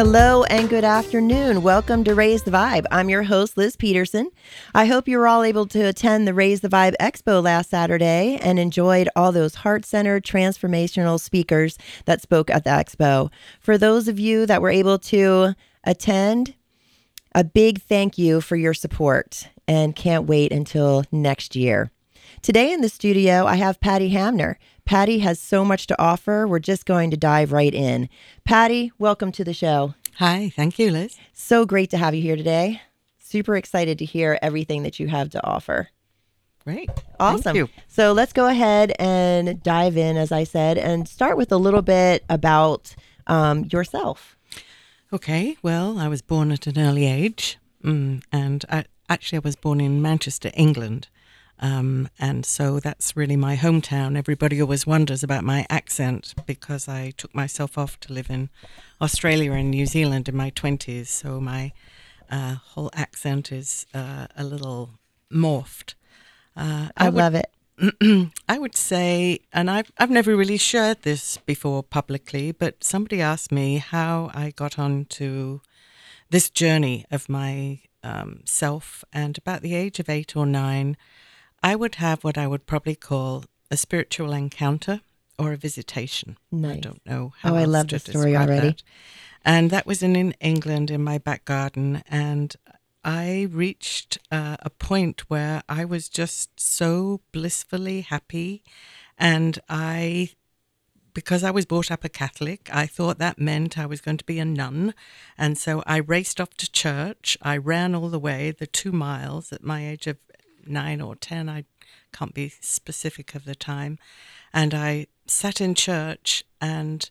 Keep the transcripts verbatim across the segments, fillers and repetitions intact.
Hello and good afternoon. Welcome to Raise the Vibe. I'm your host, Liz Peterson. I hope you were all able to attend the Raise the Vibe Expo last Saturday and enjoyed all those heart-centered, transformational speakers that spoke at the expo. For those of you that were able to attend, a big thank you for your support and can't wait until next year. Today in the studio, I have Patty Hamner. Patty has so much to offer. We're just going to dive right in. Patty, welcome to the show. Hi, thank you, Liz. So great to have you here today. Super excited to hear everything that you have to offer. Great. Awesome. Thank you. So let's go ahead and dive in, as I said, and start with a little bit about um, yourself. Okay, well, I was born at an early age, mm, and I, actually I was born in Manchester, England. Um, and so that's really my hometown. Everybody always wonders about my accent because I took myself off to live in Australia and New Zealand in my twenties. So my uh, whole accent is uh, a little morphed. Uh, I, I would, love it. I would say, and I've, I've never really shared this before publicly, but somebody asked me how I got on to this journey of my um, self. And about the age of eight or nine, I would have what I would probably call a spiritual encounter or a visitation. Nice. I don't know how Oh, I love the story already. That. And that was in, in England in my back garden. And I reached uh, a point where I was just so blissfully happy. And I, because I was brought up a Catholic, I thought that meant I was going to be a nun. And so I raced off to church. I ran all the way, the two miles at my age of nine or ten, I can't be specific of the time, and I sat in church and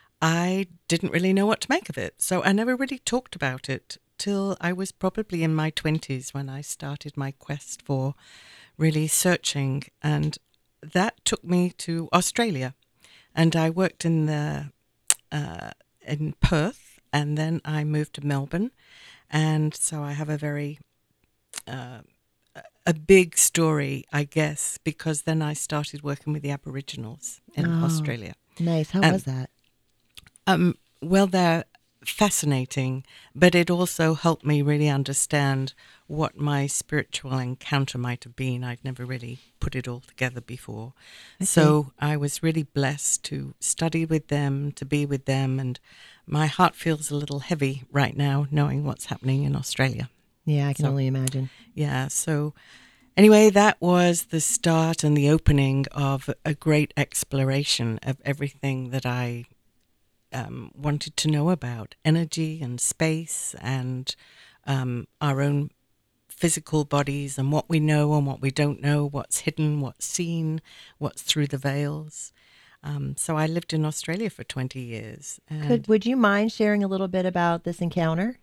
I didn't really know what to make of it. So I never really talked about it till I was probably in my twenties when I started my quest for really searching, and that took me to Australia, and I worked in the uh, in Perth, and then I moved to Melbourne, and so I have a very uh, a big story, I guess, because then I started working with the Aboriginals in oh, Australia. Nice. How and, was that? Um, well, they're fascinating, but it also helped me really understand what my spiritual encounter might have been. I'd never really put it all together before. I so I was really blessed to study with them, to be with them, and my heart feels a little heavy right now knowing what's happening in Australia. Yeah, I can so, only imagine. Yeah, so anyway, that was the start and the opening of a great exploration of everything that I um, wanted to know about energy and space and um, our own physical bodies and what we know and what we don't know, what's hidden, what's seen, what's through the veils. Um, so I lived in Australia for twenty years. And Could Would you mind sharing a little bit about this encounter?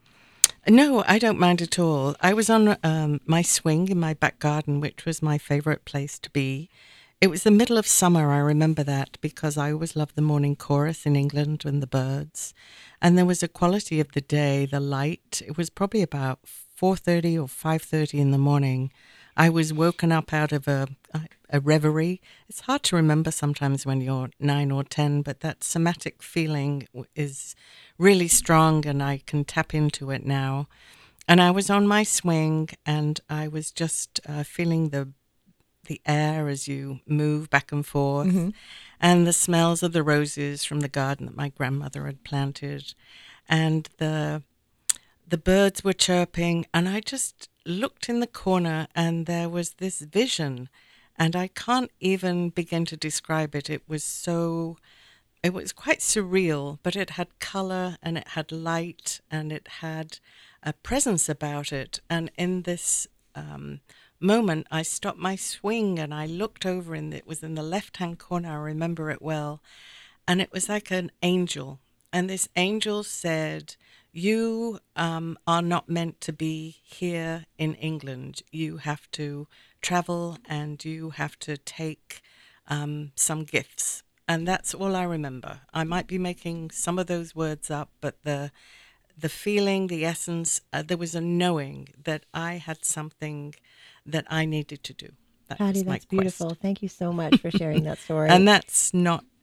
No, I don't mind at all. I was on um, my swing in my back garden, which was my favorite place to be. It was the middle of summer, I remember that, because I always loved the morning chorus in England and the birds. And there was a quality of the day, the light. It was probably about four thirty or five thirty in the morning. I was woken up out of a, a reverie. It's hard to remember sometimes when you're nine or ten, but that somatic feeling is really strong and I can tap into it now. And I was on my swing and I was just uh, feeling the the air as you move back and forth, mm-hmm. and the smells of the roses from the garden that my grandmother had planted, and the the birds were chirping, and I just looked in the corner and there was this vision, and I can't even begin to describe it. It was so, it was quite surreal, but it had color and it had light and it had a presence about it. And in this um, moment, I stopped my swing and I looked over, and it was in the left-hand corner. I remember it well. And it was like an angel. And this angel said, you um, are not meant to be here in England. You have to travel and you have to take um, some gifts. And that's all I remember. I might be making some of those words up, but the the feeling, the essence, uh, there was a knowing that I had something that I needed to do. That Patty, was my that's beautiful. quest. Thank you so much for sharing that story. And that's not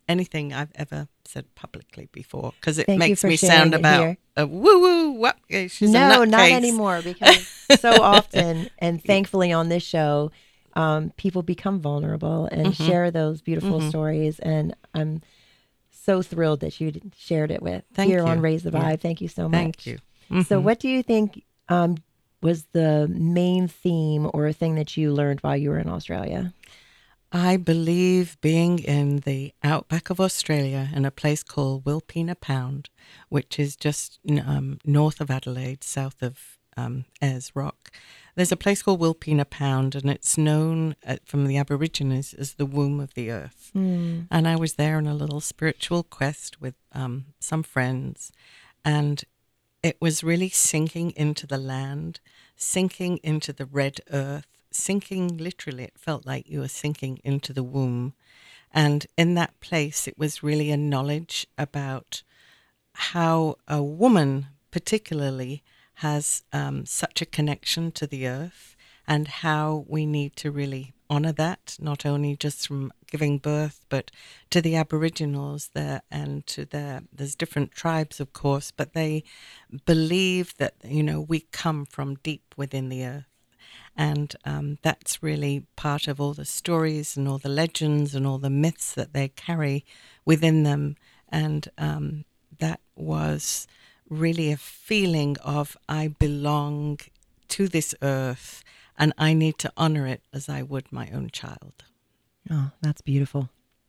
anything I've ever said publicly before, because it Thank you makes for me sharing sound it about here. a woo woo. What? She's a No, not nutcase. anymore, because so often, and thankfully on this show, um, people become vulnerable and Mhm. share those beautiful Mhm. stories. And I'm so thrilled that you d- shared it with Thank here on you. Raise the Vibe. Yeah. Thank you so much. Thank you. So Mhm. what do you think um, was the main theme or thing that you learned while you were in Australia? I believe being in the outback of Australia in a place called Wilpena Pound, which is just um, north of Adelaide, south of um, Ayers Rock. There's a place called Wilpena Pound, and it's known uh, from the Aborigines as the womb of the earth. Mm. And I was there on a little spiritual quest with um, some friends, and it was really sinking into the land, sinking into the red earth, sinking literally. It felt like you were sinking into the womb. And in that place, it was really a knowledge about how a woman, particularly, has um, such a connection to the earth, and how we need to really honor that, not only just from giving birth, but to the Aboriginals there and to their, there's different tribes, of course, but they believe that, you know, we come from deep within the earth. And um, that's really part of all the stories and all the legends and all the myths that they carry within them. And um, that was really a feeling of I belong to this earth and I need to honor it as I would my own child. Oh, that's beautiful.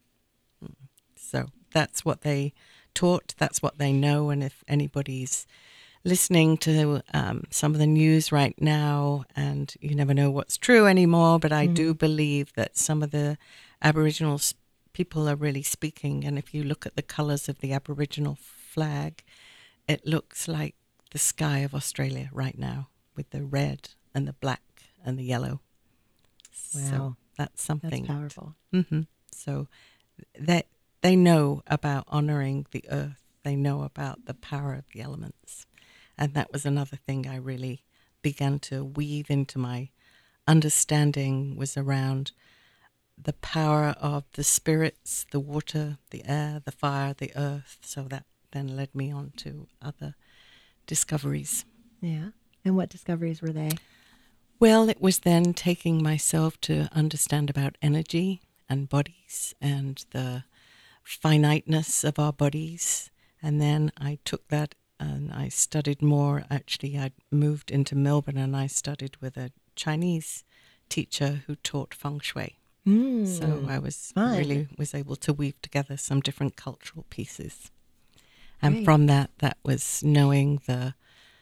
So that's what they taught. That's what they know. And if anybody's listening to um, some of the news right now, and you never know what's true anymore, but I mm-hmm. do believe that some of the Aboriginal people are really speaking. And if you look at the colours of the Aboriginal flag, it looks like the sky of Australia right now, with the red and the black and the yellow. Wow. So that's something. That's powerful. Mm-hmm. So they, they know about honouring the earth. They know about the power of the elements. And that was another thing I really began to weave into my understanding, was around the power of the spirits, the water, the air, the fire, the earth. So that then led me on to other discoveries. Yeah. And what discoveries were they? Well, it was then taking myself to understand about energy and bodies and the finiteness of our bodies. And then I took that and I studied more. Actually, I moved into Melbourne and I studied with a Chinese teacher who taught feng shui. Mm, so I was fun. really was able to weave together some different cultural pieces. And Great. from that, that was knowing the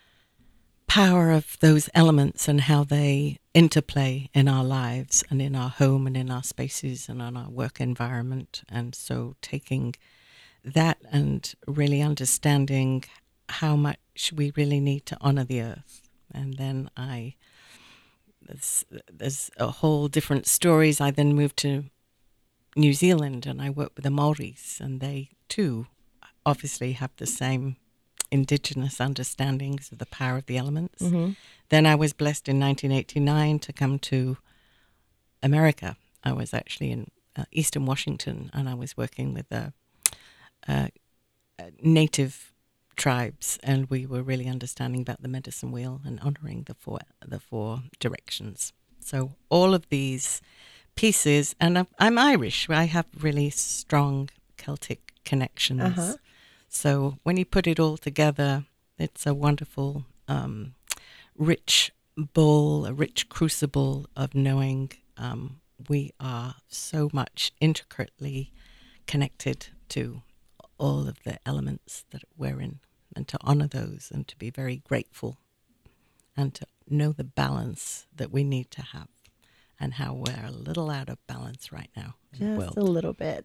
power of those elements and how they interplay in our lives and in our home and in our spaces and on our work environment. And so taking that and really understanding how much we really need to honor the earth. And then I, there's, there's a whole different stories. I then moved to New Zealand and I worked with the Maoris, and they too obviously have the same indigenous understandings of the power of the elements. Mm-hmm. Then I was blessed in nineteen eighty-nine to come to America. I was actually in uh, Eastern Washington, and I was working with the uh, uh, native tribes, and we were really understanding about the medicine wheel and honoring the four the four directions. So all of these pieces, and I'm, I'm Irish. I have really strong Celtic connections. Uh-huh. So when you put it all together, it's a wonderful, um, rich bowl, a rich crucible of knowing um, we are so much intricately connected to all of the elements that we're in, and to honor those and to be very grateful and to know the balance that we need to have, and how we're a little out of balance right now in the Just world. a little bit.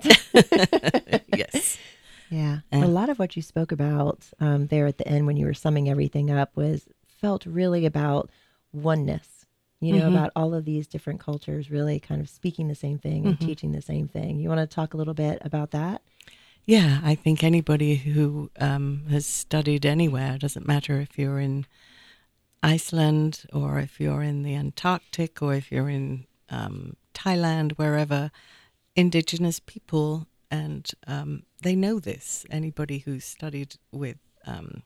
Yes. Yeah. Yeah. A lot of what you spoke about um, there at the end when you were summing everything up was felt really about oneness, you know, Mm-hmm. about all of these different cultures really kind of speaking the same thing and Mm-hmm. teaching the same thing. You want to talk a little bit about that? Yeah, I think anybody who um, has studied anywhere, doesn't matter if you're in Iceland or if you're in the Antarctic or if you're in um, Thailand, wherever, indigenous people and um, they know this. Anybody who's studied with um,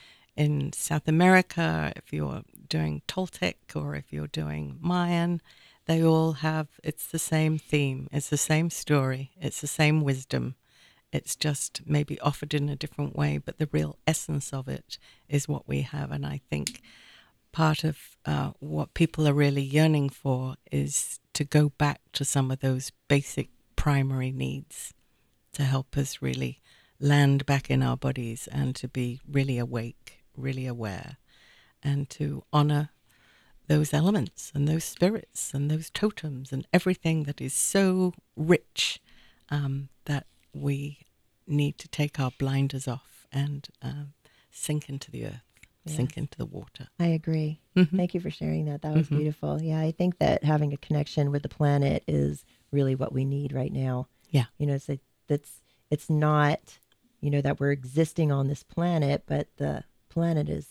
in South America, if you're doing Toltec or if you're doing Mayan, they all have, it's the same theme, it's the same story, it's the same wisdom. It's just maybe offered in a different way, but the real essence of it is what we have. And I think part of uh, what people are really yearning for is to go back to some of those basic primary needs to help us really land back in our bodies and to be really awake, really aware, and to honor those elements and those spirits and those totems and everything that is so rich um, that we need to take our blinders off and um, sink into the earth, yes. sink into the water. I agree. Mm-hmm. Thank you for sharing that. That was mm-hmm. beautiful. Yeah, I think that having a connection with the planet is really what we need right now. Yeah. You know, it's a, that's, it's not, you know, that we're existing on this planet, but the planet is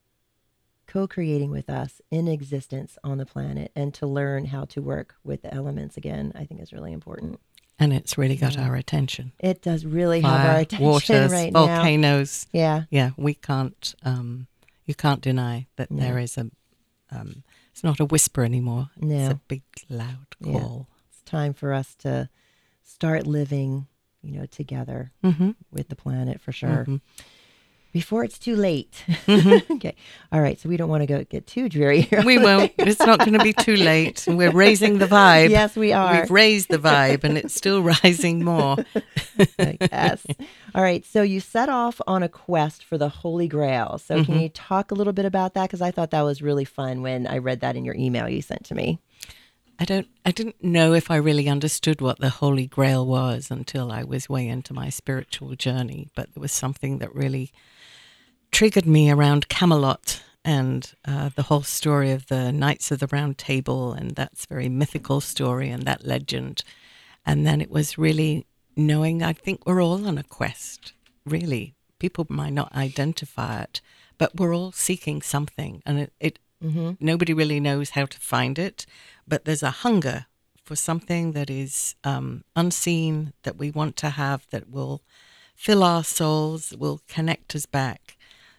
co-creating with us in existence on the planet, and to learn how to work with the elements again, I think is really important. And it's really got yeah. our attention. It does really Fire, have our attention waters, right volcanoes. now. Yeah. Yeah, we can't, um, you can't deny that No. there is a, um, it's not a whisper anymore. No. It's a big, loud call. Yeah. It's time for us to start living, you know, together Mm-hmm. with the planet for sure. Mm-hmm. Before it's too late. Mm-hmm. Okay. All right. So we don't want to go get too dreary here. We won't. It's not going to be too late. We're raising the vibe. Yes, we are. We've raised the vibe and it's still rising more. I guess. All right. So you set off on a quest for the Holy Grail. So Mm-hmm. can you talk a little bit about that? Because I thought that was really fun when I read that in your email you sent to me. I don't, I didn't know if I really understood what the Holy Grail was until I was way into my spiritual journey. But there was something that really triggered me around Camelot and uh, the whole story of the Knights of the Round Table, and that's very mythical story and that legend. And then it was really knowing, I think we're all on a quest, really. People might not identify it, but we're all seeking something, and it, it Mm-hmm. nobody really knows how to find it, but there's a hunger for something that is um, unseen, that we want to have, that will fill our souls, will connect us back.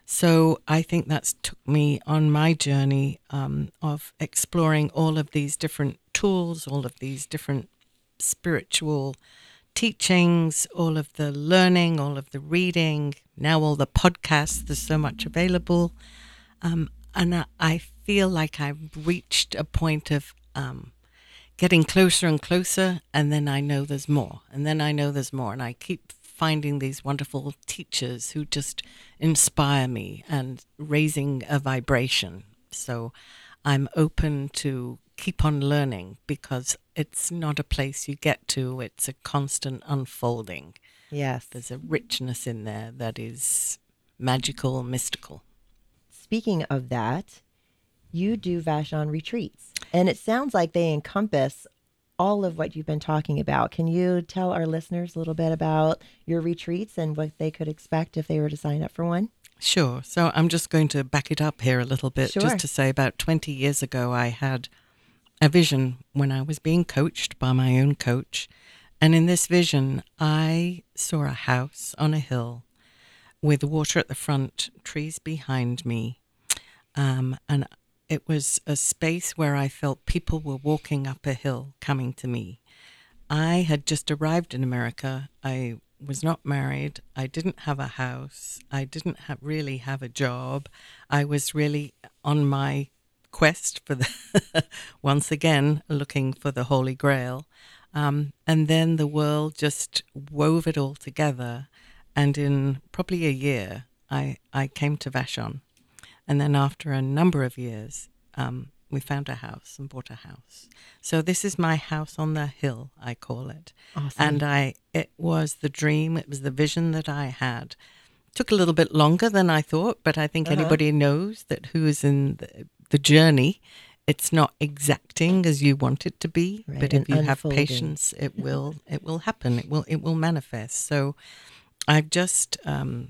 So I think that's took me on my journey um, of exploring all of these different tools, all of these different spiritual teachings, all of the learning, all of the reading, now all the podcasts, there's so much available. Um, and I, I feel like I've reached a point of um, getting closer and closer, and then I know there's more, and then I know there's more, and I keep finding these wonderful teachers who just inspire me and raising a vibration. So I'm open to keep on learning, because it's not a place you get to, it's a constant unfolding. Yes. There's a richness in there that is magical, mystical. Speaking of that, you do Vashon retreats, and it sounds like they encompass all of what you've been talking about. Can you tell our listeners a little bit about your retreats and what they could expect if they were to sign up for one? Sure. So I'm just going to back it up here a little bit, Sure. just to say about twenty years ago, I had a vision when I was being coached by my own coach. And in this vision, I saw a house on a hill with water at the front, trees behind me. Um, and it was a space where I felt people were walking up a hill coming to me. I had just arrived in America. I was not married. I didn't have a house. I didn't have, really have a job. I was really on my quest for the, once again, looking for the Holy Grail. Um, and then the world just wove it all together. And in probably a year, I, I came to Vashon. And then after a number of years, um, we found a house and bought a house. So this is my house on the hill, I call it. Awesome. And I, it was the dream, it was the vision that I had. Took a little bit longer than I thought, but I think Uh-huh. anybody knows that who is in the, the journey, it's not exacting as you want it to be. Right, But and if you have unfolding. patience, it will it will happen. It will it will manifest. So I've just um,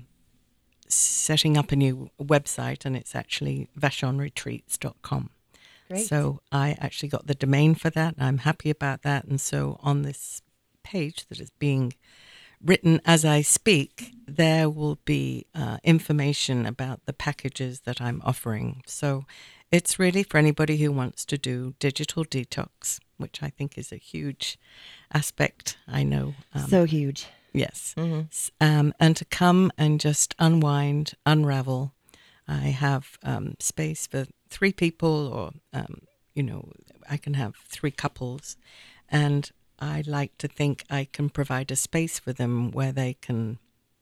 setting up a new website, and it's actually vashon retreats dot com. Great. So I actually got the domain for that. I'm happy about that. And so on this page that is being written as I speak, there will be uh, information about the packages that I'm offering. So it's really for anybody who wants to do digital detox, which I think is a huge aspect. I know. Um, so huge. Yes. Mm-hmm. Um, and to come and just unwind, unravel. I have um, space for three people, or, um, you know, I can have three couples. And I like to think I can provide a space for them where they can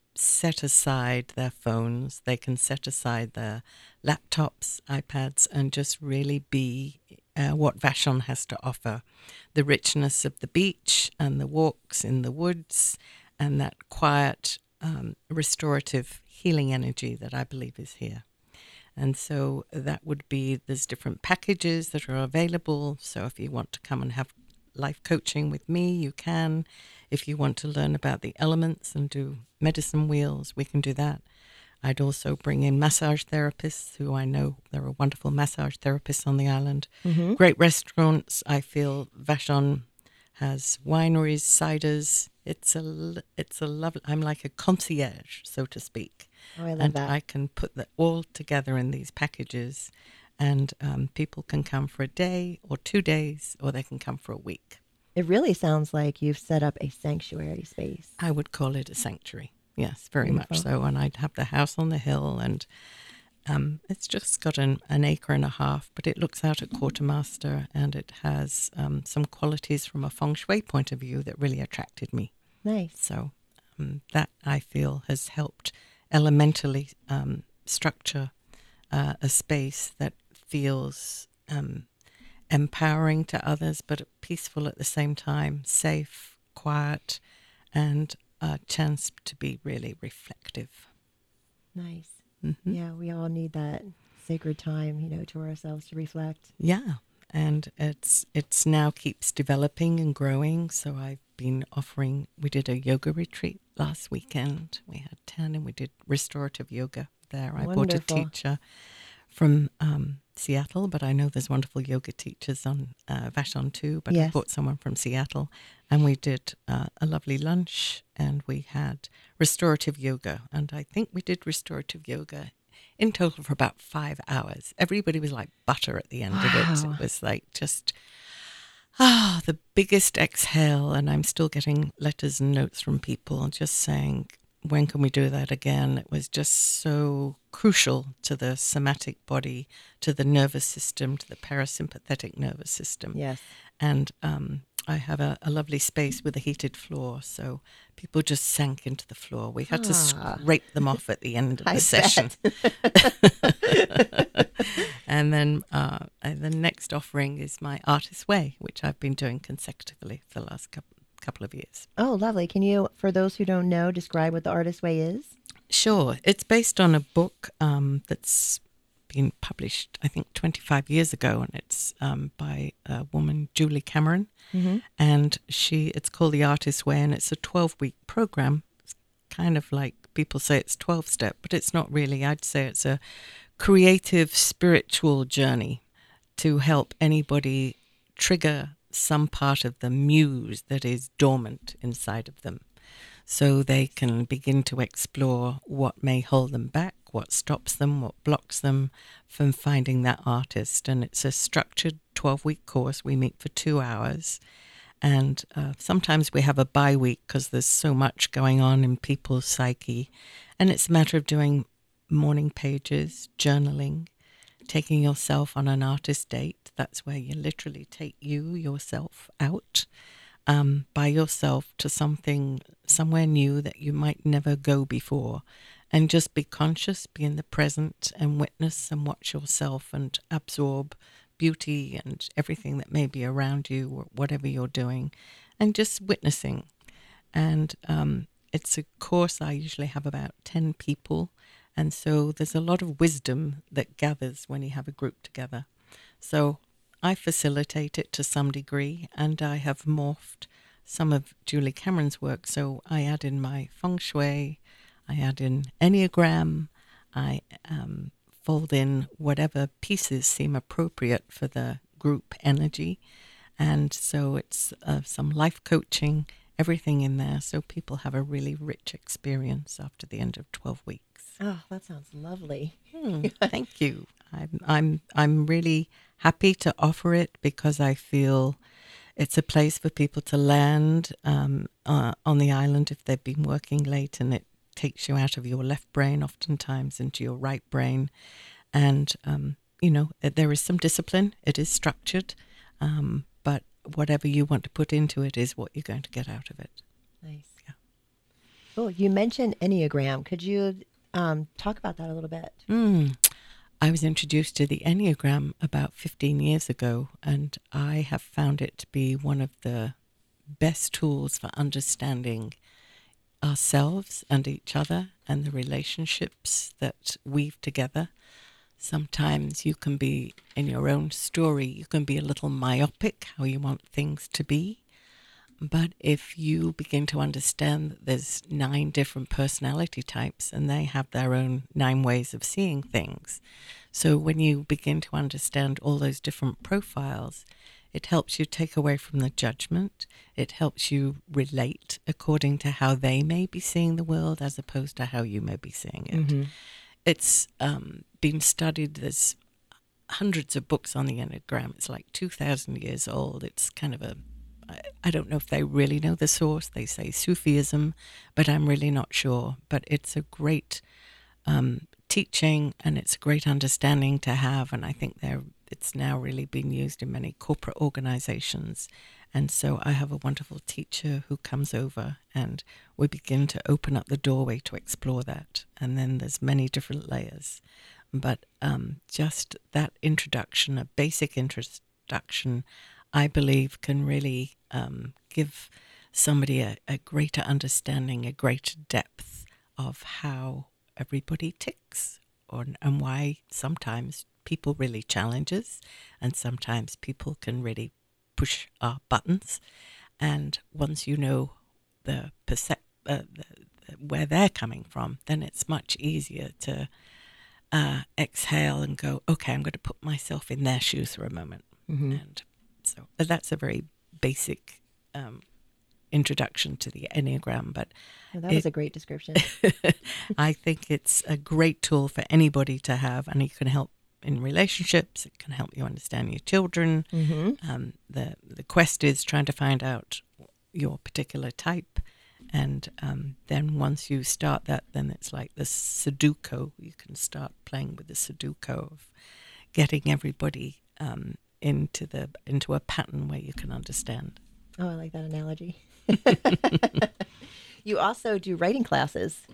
set aside their phones, they can set aside their laptops, iPads, and just really be uh, what Vashon has to offer. The richness of the beach and the walks in the woods and that quiet, um, restorative healing energy that I believe is here. And so that would be, there's different packages that are available. So if you want to come and have life coaching with me, you can. If you want to learn about the elements and do medicine wheels, we can do that. I'd also bring in massage therapists, who I know there are wonderful massage therapists on the island. Mm-hmm. Great restaurants. I feel Vashon has wineries, ciders. It's a, it's a lovely, I'm like a concierge, so to speak. Oh, I love and that. I can put that all together in these packages. And um, people can come for a day or two days, or they can come for a week. It really sounds like you've set up a sanctuary space. I would call it a sanctuary. Yes, very Beautiful. much so. And I'd have the house on the hill, and um, it's just got an, an acre and a half, but it looks out at Quartermaster, and it has um, some qualities from a feng shui point of view that really attracted me. Nice. So um, that, I feel, has helped elementally um, structure uh, a space that feels um, empowering to others, but peaceful at the same time, safe, quiet, and a chance to be really reflective. Nice. Mm-hmm. Yeah, we all need that sacred time, you know, to ourselves to reflect. Yeah, and it's it's now keeps developing and growing. So I've been offering, we did a yoga retreat last weekend. We had ten, and we did restorative yoga there. I brought a Wonderful. teacher from um, Seattle, but I know there's wonderful yoga teachers on uh, Vashon too, but I Yes. brought someone from Seattle, and we did uh, a lovely lunch, and we had restorative yoga, and I think we did restorative yoga in total for about five hours. Everybody was like butter at the end of it. Wow. It was like just, ah, the biggest exhale, and I'm still getting letters and notes from people just saying, when can we do that again? It was just so crucial to the somatic body, to the nervous system, to the parasympathetic nervous system. Yes. And um, I have a, a lovely space with a heated floor, so people just sank into the floor. We had to Ah. scrape them off at the end of the I session. And then uh, and the next offering is my Artist's Way, which I've been doing consecutively for the last couple couple of years. Oh, lovely. Can you, for those who don't know, describe what the Artist's Way is? Sure. It's based on a book um, that's been published, I think, twenty-five years ago, and it's um, by a woman, Julie Cameron. Mm-hmm. And she, it's called The Artist's Way, and it's a twelve-week program. It's kind of like people say it's twelve-step, but it's not really. I'd say it's a creative, spiritual journey to help anybody trigger some part of the muse that is dormant inside of them, so they can begin to explore what may hold them back, what stops them, what blocks them from finding that artist. And it's a structured twelve-week course. We meet for two hours. And uh, sometimes we have a bye-week because there's so much going on in people's psyche. And it's a matter of doing morning pages, journaling, taking yourself on an artist date. That's where you literally take you, yourself, out um, by yourself to something, somewhere new that you might never go before. And just be conscious, be in the present, and witness and watch yourself and absorb beauty and everything that may be around you, or whatever you're doing, and just witnessing. And um, it's a course I usually have about ten people. And so there's a lot of wisdom that gathers when you have a group together. So I facilitate it to some degree, and I have morphed some of Julie Cameron's work. So I add in my feng shui, I add in Enneagram, I um, fold in whatever pieces seem appropriate for the group energy. And so it's uh, some life coaching, everything in there so people have a really rich experience after the end of twelve weeks. Oh, that sounds lovely. Hmm, thank you. I'm I'm I'm really happy to offer it because I feel it's a place for people to land um, uh, on the island if they've been working late, and it takes you out of your left brain oftentimes into your right brain. And, um, you know, there is some discipline. It is structured, um, but whatever you want to put into it is what you're going to get out of it. Nice. Yeah. Oh, you mentioned Enneagram. Could you um, talk about that a little bit? Mm. I was introduced to the Enneagram about fifteen years ago, and I have found it to be one of the best tools for understanding ourselves and each other and the relationships that weave together. Sometimes you can be, in your own story, you can be a little myopic how you want things to be. But if you begin to understand that there's nine different personality types and they have their own nine ways of seeing things. So when you begin to understand all those different profiles, it helps you take away from the judgment. It helps you relate according to how they may be seeing the world as opposed to how you may be seeing it. Mm-hmm. It's um, been studied. There's hundreds of books on the Enneagram. It's like two thousand years old. It's kind of a I don't know if they really know the source. They say Sufism, but I'm really not sure. But it's a great um, teaching, and it's a great understanding to have. And I think they're, it's now really being used in many corporate organizations. And so I have a wonderful teacher who comes over, and we begin to open up the doorway to explore that. And then there's many different layers. But um, just that introduction, a basic introduction, I believe can really um, give somebody a, a greater understanding, a greater depth of how everybody ticks, or, and why sometimes people really challenge us, and sometimes people can really push our buttons. And once you know the, percep- uh, the, the where they're coming from, then it's much easier to uh, exhale and go, okay, I'm going to put myself in their shoes for a moment. Mm-hmm. And so that's a very basic um, introduction to the Enneagram. But well, that it, was a great description. I think it's a great tool for anybody to have, and it can help in relationships. It can help you understand your children. Mm-hmm. Um, the the quest is trying to find out your particular type, and um, then once you start that, then it's like the Sudoku. You can start playing with the Sudoku of getting everybody Um, into the into a pattern where you can understand. Oh, I like that analogy. You also do writing classes.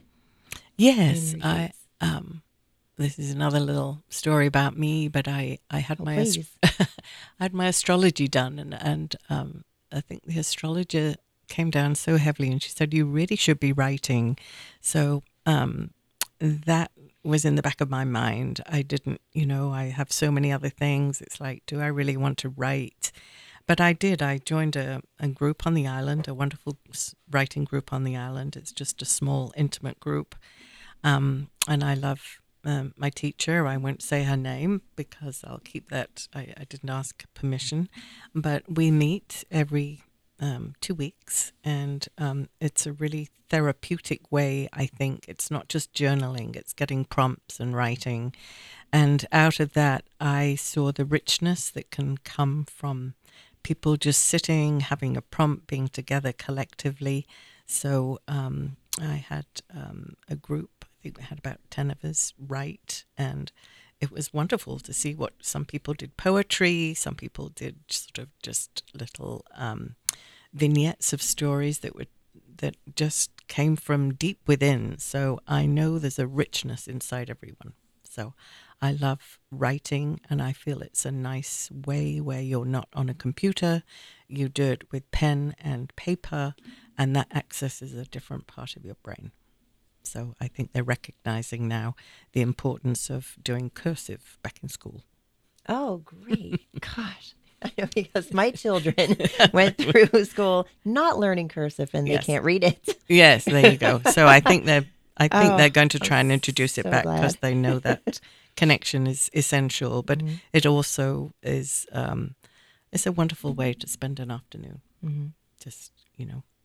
Yes, I. Um, this is another little story about me, but I, I had oh, my ast- I had my astrology done, and and um, I think the astrologer came down so heavily, and she said you really should be writing. So um, that was in the back of my mind. I didn't, you know, I have so many other things. It's like, do I really want to write? But I did. I joined a, a group on the island, a wonderful writing group on the island. It's just a small, intimate group. Um, and I love um, my teacher. I won't say her name because I'll keep that. I, I didn't ask permission. But we meet every Um, two weeks, and um, it's a really therapeutic way, I think. It's not just journaling, it's getting prompts and writing. And out of that, I saw the richness that can come from people just sitting, having a prompt, being together collectively. So um, I had um, a group, I think we had about ten of us write, and it was wonderful to see what some people did poetry, some people did sort of just little um, vignettes of stories that were that just came from deep within. So I know there's a richness inside everyone. So I love writing, and I feel it's a nice way where you're not on a computer. You do it with pen and paper, and that accesses a different part of your brain. So I think they're recognizing now the importance of doing cursive back in school. Oh, great. Gosh. I know, because my children went through school not learning cursive, and yes. they can't read it. Yes, there you go. So I think they're I think oh, they're going to try and introduce so it back glad. because they know that connection is essential. But mm-hmm. it also is um, it's a wonderful way to spend an afternoon. Mm-hmm. Just, you know,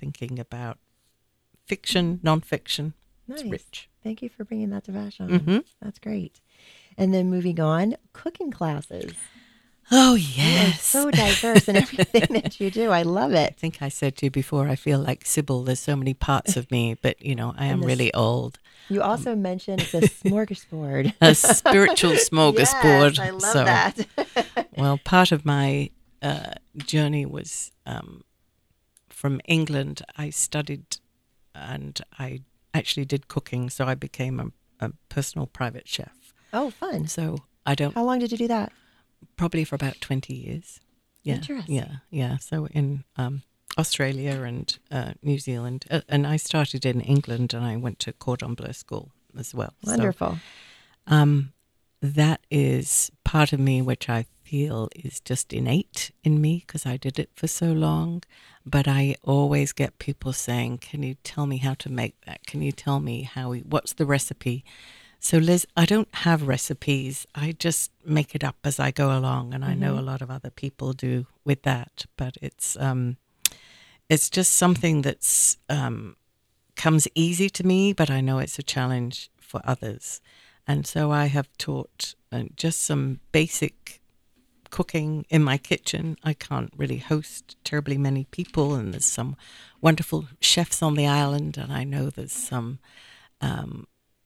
thinking about fiction, nonfiction. Nice. It's rich. Thank you for bringing that to Vashon. Mm-hmm. That's great. And then moving on, cooking classes. Oh, You are yes. so diverse in everything that you do. I love I it. think I said to you before, I feel like Sybil. There's so many parts of me, but, you know, I am this- really old. You also um, mentioned it's a smorgasbord. A spiritual smorgasbord. Yes, I love so, that. well, part of my uh, journey was um, from England. I studied and I actually did cooking, so I became a, a personal private chef. Oh, fun. So I don't... How long did you do that? Probably for about twenty years. Yeah, Interesting. Yeah, yeah. So in um, Australia and uh, New Zealand. Uh, and I started in England and I went to Cordon Bleu school as well. Wonderful. So, um, that is part of me which I feel is just innate in me because I did it for so long. But I always get people saying, can you tell me how to make that? Can you tell me how, we, what's the recipe? So, Liz, I don't have recipes. I just make it up as I go along, and I know a lot of other people do with that. But it's um, it's just something that's um, comes easy to me, but I know it's a challenge for others. And so I have taught uh, just some basic cooking in my kitchen. I can't really host terribly many people, and there's some wonderful chefs on the island, and I know there's some... Um,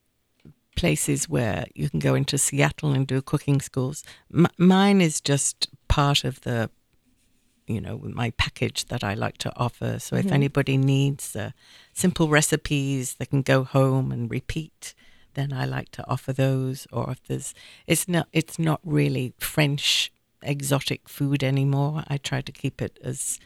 places where you can go into Seattle and do cooking schools. M- mine is just part of the, you know, my package that I like to offer. So if anybody needs uh, simple recipes that can go home and repeat, then I like to offer those. Or if there's, it's not, it's not really French exotic food anymore. I try to keep it as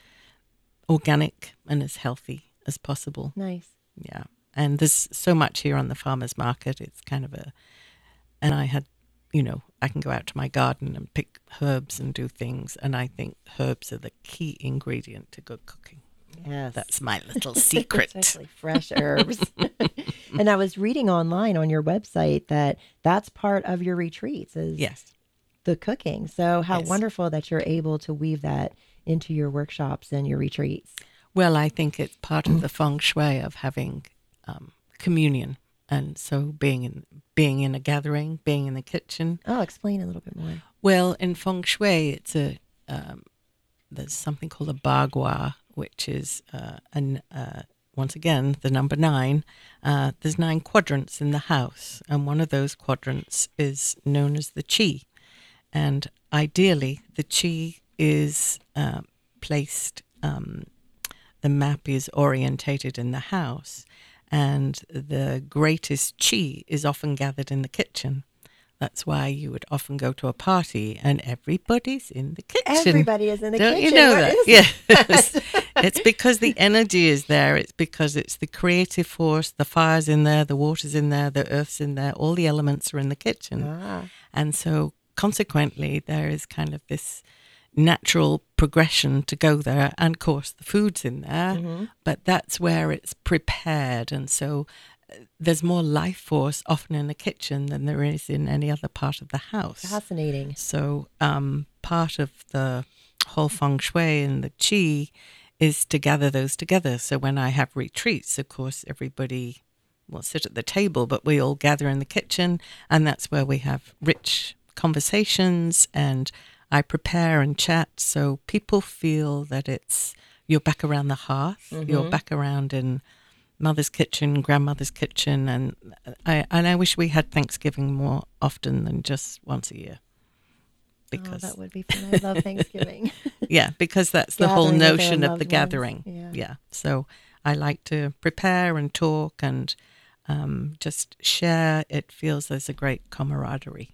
organic and as healthy as possible. Nice. Yeah. And there's so much here on the farmer's market. It's kind of a, and I had, you know, I can go out to my garden and pick herbs and do things. And I think herbs are the key ingredient to good cooking. Yes. That's my little secret. Especially fresh herbs. And I was reading online on your website that that's part of your retreats is Yes. the cooking. So how Yes. wonderful that you're able to weave that into your workshops and your retreats. Well, I think it's part of the feng shui of having um, communion. And so being in being in a gathering, being in the kitchen. Oh, explain a little bit more. Well, in feng shui, it's a um, there's something called a bagua, which is uh, an uh, once again the number nine. Uh, there's nine quadrants in the house, and one of those quadrants is known as the chi. And ideally, the chi is uh, placed. Um, the map is orientated in the house. And the greatest chi is often gathered in the kitchen. That's why you would often go to a party and everybody's in the kitchen. Everybody is in the Don't kitchen. you know What that? is Yes. that? It's because the energy is there. It's because it's the creative force. The fire's in there, the water's in there, the earth's in there. All the elements are in the kitchen. Ah. And so consequently, there is kind of this natural progression to go there, and of course the food's in there, mm-hmm. but that's where it's prepared, and so uh, there's more life force often in the kitchen than there is in any other part of the house. Fascinating. So um, part of the whole feng shui and the qi is to gather those together. So when I have retreats, of course everybody will sit at the table, but we all gather in the kitchen, and that's where we have rich conversations, and I prepare and chat so people feel that it's you're back around the hearth, mm-hmm. you're back around in mother's kitchen, grandmother's kitchen, and I and I wish we had Thanksgiving more often than just once a year. Because oh, that would be fun. I love Thanksgiving. Yeah, because that's the whole notion of the ones. gathering. Yeah. yeah. So I like to prepare and talk and um, just share. It feels there's a great camaraderie.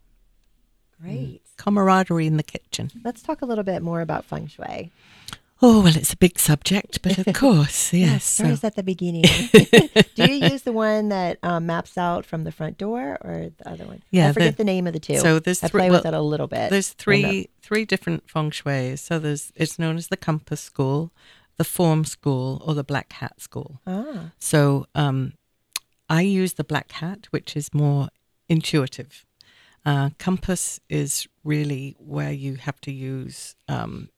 Great. Mm. Camaraderie in the kitchen. Let's talk a little bit more about feng shui. Oh, well, it's a big subject, but of course, yes. Yes, start us so. at the beginning. Do you use the one that um, maps out from the front door or the other one? Yeah, I forget the, the name of the two. So there's I three, play well, with it a little bit. There's three three different feng shuis. So there's it's known as the Compass School, the Form School, or the Black Hat School. Ah. So um, I use the Black Hat, which is more intuitive. Uh, compass is really where you have to use, um,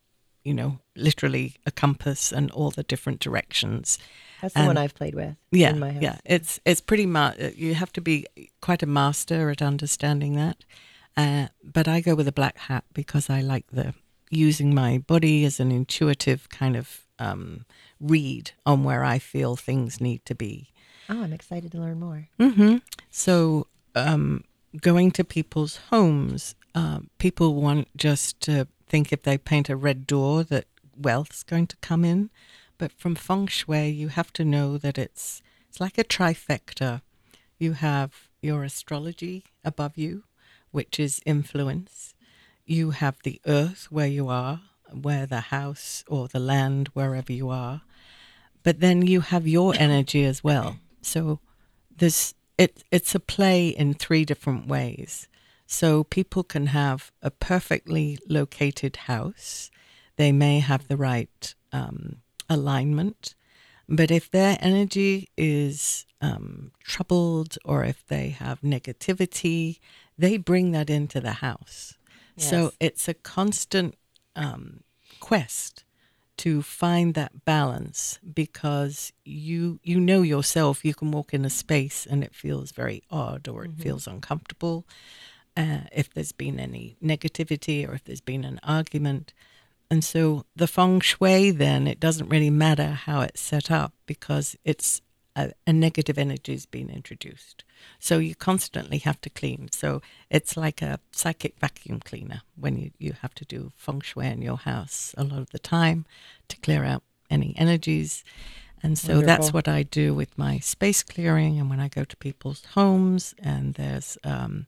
you know, literally a compass and all the different directions. That's the and, one I've played with yeah, in my house. Yeah, it's it's pretty much, you have to be quite a master at understanding that. Uh, but I go with a black hat because I like the using my body as an intuitive kind of um, read on where I feel things need to be. Oh, I'm excited to learn more. Mm-hmm. So um, going to people's homes, uh, people want just to think if they paint a red door that wealth's going to come in. But from feng shui, you have to know that it's it's like a trifecta. You have your astrology above you, which is influence. You have the earth where you are, where the house or the land, wherever you are. But then you have your energy as well. So this it it's a play in three different ways. So people can have a perfectly located house. They may have the right um, alignment. But if their energy is um, troubled or if they have negativity, they bring that into the house. Yes. So it's a constant um, quest to find that balance, because you you know yourself, you can walk in a space and it feels very odd or it Mm-hmm. feels uncomfortable. Uh, if there's been any negativity or if there's been an argument. And so the feng shui, then, it doesn't really matter how it's set up because it's a, a negative energy is being introduced. So you constantly have to clean. So it's like a psychic vacuum cleaner when you, you have to do feng shui in your house a lot of the time to clear out any energies. And so Wonderful. That's what I do with my space clearing and when I go to people's homes. And there's um,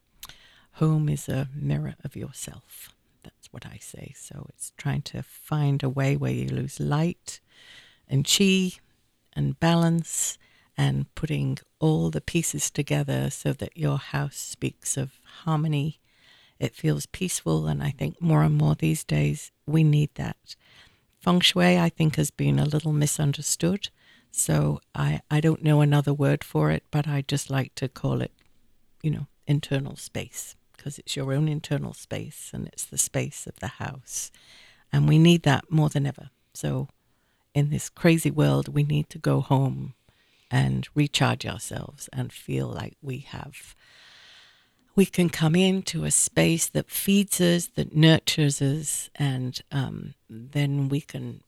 home is a mirror of yourself. That's what I say. So it's trying to find a way where you lose light and chi and balance and putting all the pieces together so that your house speaks of harmony. It feels peaceful, and I think more and more these days we need that. Feng shui, I think, has been a little misunderstood. So I, I don't know another word for it, but I just like to call it, you know, internal space. Because it's your own internal space and it's the space of the house. And we need that more than ever. So in this crazy world, we need to go home and recharge ourselves and feel like we have, we can come into a space that feeds us, that nurtures us, and um, then we can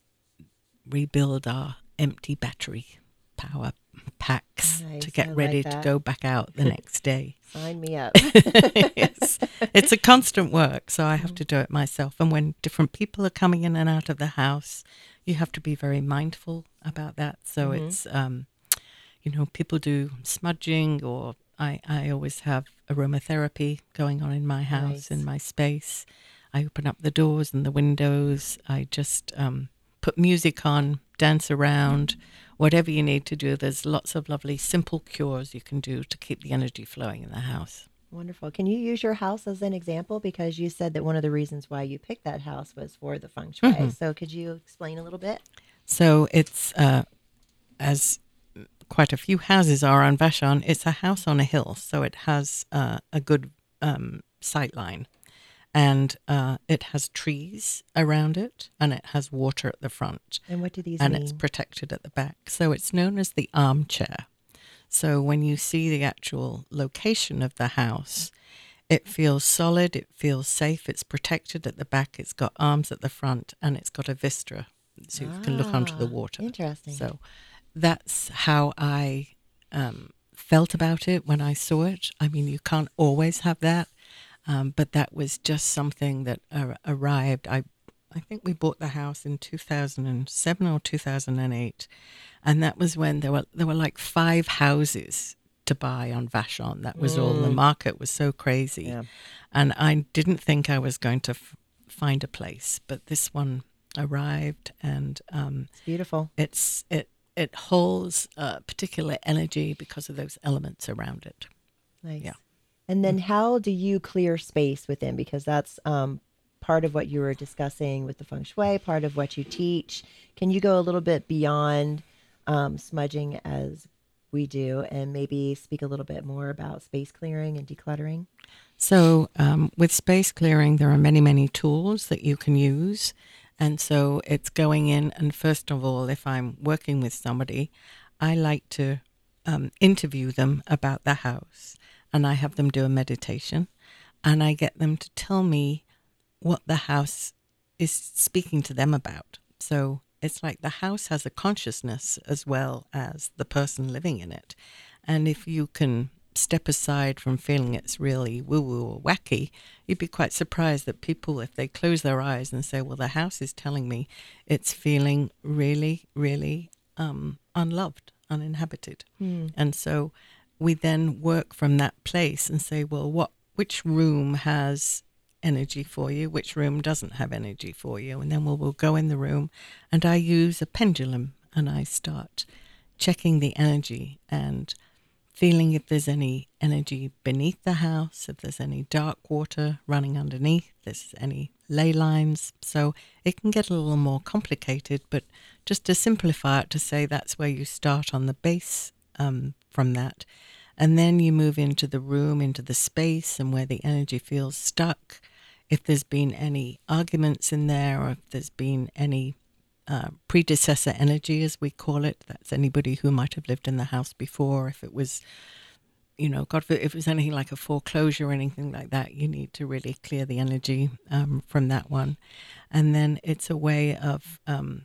rebuild our empty battery power packs Nice. to get I ready like to that. go back out the next day. Sign me up. Yes. It's a constant work, so I have to do it myself. And when different people are coming in and out of the house, you have to be very mindful about that. So Mhm. it's, um, you know, people do smudging, or I, I always have aromatherapy going on in my house, Nice. in my space. I open up the doors and the windows. I just um, put music on, dance around, whatever you need to do. There's lots of lovely simple cures you can do to keep the energy flowing in the house. Wonderful. Can you use your house as an example? Because you said that one of the reasons why you picked that house was for the feng shui. Mhm. So could you explain a little bit? So it's, uh, as quite a few houses are on Vashon, it's a house on a hill. So it has uh, a good um, sight line. And uh, it has trees around it, and it has water at the front. And what do these and mean? it's protected at the back. So it's known as the armchair. So when you see the actual location of the house, it feels solid, it feels safe, it's protected at the back, it's got arms at the front, and it's got a vista, so you can look onto the Ah, water. Interesting. So that's how I um, felt about it when I saw it. I mean, you can't always have that, um, but that was just something that uh, arrived. I I think we bought the house in two thousand seven or two thousand eight, and that was when there were there were like five houses to buy on Vashon. That was all. The Mm. market was so crazy, Yeah. and I didn't think I was going to f- find a place, but this one arrived, and um, It's beautiful. it's it it holds a particular energy because of those elements around it. Nice. Yeah. And then how do you clear space within? Because that's um, part of what you were discussing with the feng shui, part of what you teach. Can you go a little bit beyond um, smudging as we do and maybe speak a little bit more about space clearing and decluttering? So um, with space clearing, there are many, many tools that you can use. And so it's going in, and first of all, if I'm working with somebody, I like to um, interview them about the house, and I have them do a meditation, and I get them to tell me what the house is speaking to them about. So it's like the house has a consciousness as well as the person living in it. And if you can step aside from feeling it's really woo-woo or wacky, you'd be quite surprised that people, if they close their eyes and say, well, the house is telling me it's feeling really, really um, unloved, uninhabited. Mm. And so we then work from that place and say, well, what, which room has energy for you, which room doesn't have energy for you? And then we'll, we'll go in the room, and I use a pendulum, and I start checking the energy and feeling if there's any energy beneath the house, if there's any dark water running underneath, if there's any ley lines. So it can get a little more complicated, but just to simplify it, to say that's where you start on the base um, from that. And then you move into the room, into the space, and where the energy feels stuck. If there's been any arguments in there, or if there's been any Uh, predecessor energy, as we call it. That's anybody who might have lived in the house before. If it was, you know, God, if it was anything like a foreclosure or anything like that, you need to really clear the energy um, from that one. And then it's a way of um,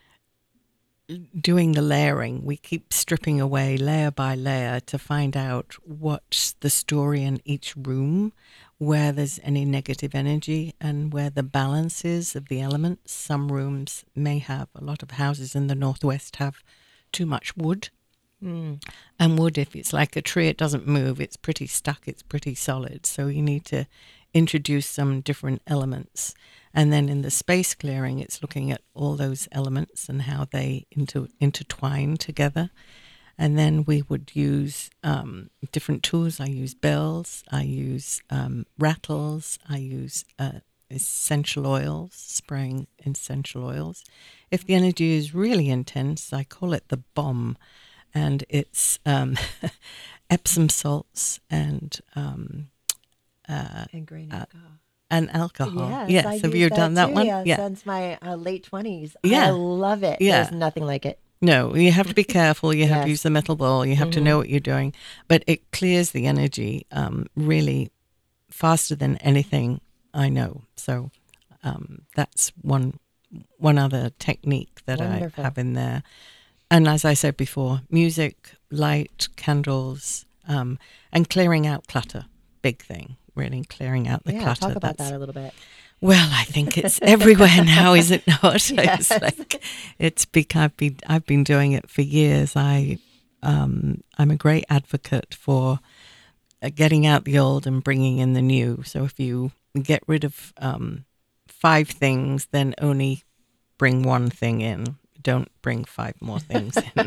doing the layering. We keep stripping away layer by layer to find out what's the story in each room, where there's any negative energy, and where the balance is of the elements. Some rooms may have, a lot of houses in the Northwest have too much wood. Mm. And wood, if it's like a tree, it doesn't move. It's pretty stuck. It's pretty solid. So you need to introduce some different elements. And then in the space clearing, it's looking at all those elements and how they inter- intertwine together. And then we would use um, different tools. I use bells, I use um, rattles, I use uh, essential oils, spraying essential oils. If the energy is really intense, I call it the bomb. And it's um, Epsom salts and... Um, uh, and grain uh, alcohol. And alcohol. Yes, yes. I Have you that done that too, one? Yes, yeah. Since my uh, late twenties. Yeah. I love it. Yeah. There's nothing like it. No, you have to be careful. You have Yes. to use the metal bowl. You have mm-hmm. to know what you're doing. But it clears the energy um, really faster than anything I know. So um, that's one one other technique that Wonderful. I have in there. And as I said before, music, light, candles, um, and clearing out clutter. Big thing, really clearing out the yeah, clutter. Talk about that's, that a little bit. Well, I think it's everywhere now, is it not? Yes. It's like it's because I've been I've been doing it for years. I um, I'm a great advocate for uh, getting out the old and bringing in the new. So if you get rid of um, five things, then only bring one thing in. Don't bring five more things in.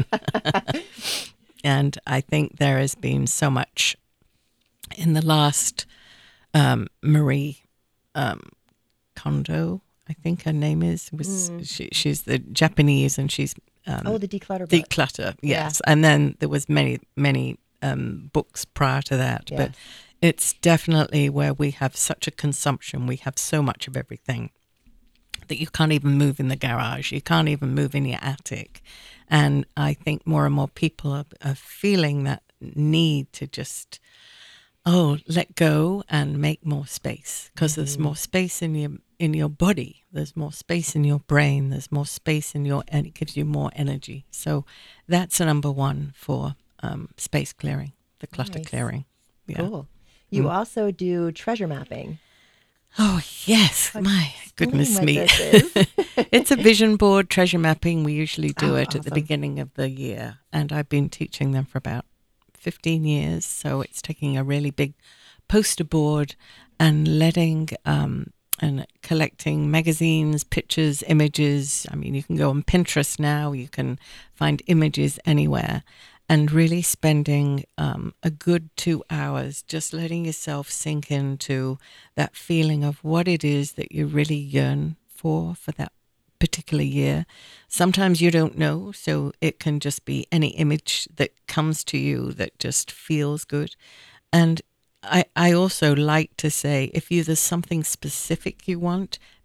And I think there has been so much in the last um, Marie. Um, Kondo, I think her name is. Was mm. she, she's the Japanese, and she's um, oh the declutter book. Declutter, yes. Yeah. And then there was many many um, books prior to that, yes. but it's definitely where we have such a consumption. We have so much of everything that you can't even move in the garage. You can't even move in your attic. And I think more and more people are, are feeling that need to just. Oh, let go and make more space, because mm-hmm. there's more space in your in your body. There's more space in your brain. There's more space in your, and it gives you more energy. So that's a number one for um, space clearing, the clutter nice. clearing. Yeah. Cool. You mm. also do treasure mapping. Oh, yes. What My goodness me. This is. It's a vision board treasure mapping. We usually do oh, it awesome. at the beginning of the year. And I've been teaching them for about fifteen years, so it's taking a really big poster board and letting um, and collecting magazines, pictures, images. I mean, you can go on Pinterest now, you can find images anywhere, and really spending um, a good two hours just letting yourself sink into that feeling of what it is that you really yearn for, for that particular year. Sometimes you don't know, so it can just be any image that comes to you that just feels good. And I, I also like to say, if you there's something specific you want,